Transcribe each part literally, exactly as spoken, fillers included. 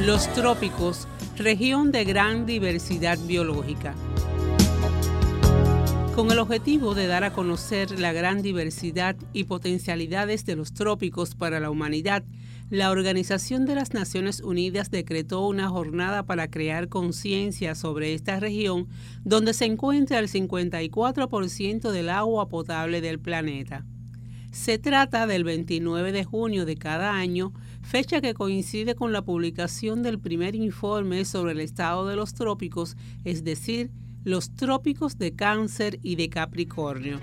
Los trópicos, región de gran diversidad biológica. Con el objetivo de dar a conocer la gran diversidad y potencialidades de los trópicos para la humanidad, la Organización de las Naciones Unidas decretó una jornada para crear conciencia sobre esta región, donde se encuentra el cincuenta y cuatro por ciento del agua potable del planeta. Se trata del veintinueve de junio de cada año, fecha que coincide con la publicación del primer informe sobre el estado de los trópicos, es decir, los trópicos de Cáncer y de Capricornio.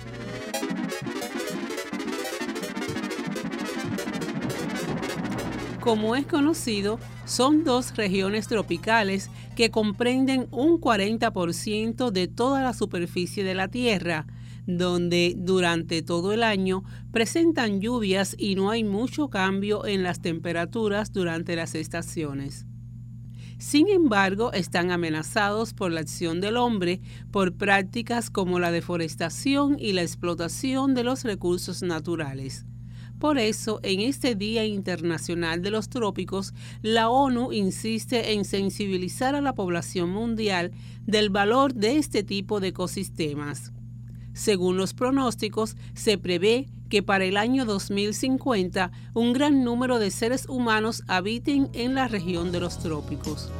Como es conocido, son dos regiones tropicales que comprenden un cuarenta por ciento de toda la superficie de la Tierra, donde durante todo el año presentan lluvias y no hay mucho cambio en las temperaturas durante las estaciones. Sin embargo, están amenazados por la acción del hombre por prácticas como la deforestación y la explotación de los recursos naturales. Por eso, en este Día Internacional de los Trópicos, la ONU insiste en sensibilizar a la población mundial del valor de este tipo de ecosistemas. Según los pronósticos, se prevé que para el año dos mil cincuenta un gran número de seres humanos habiten en la región de los trópicos.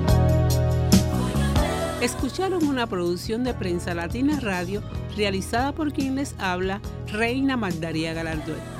Escucharon una producción de Prensa Latina Radio realizada por quien les habla, Reina Magdaría Galarduet.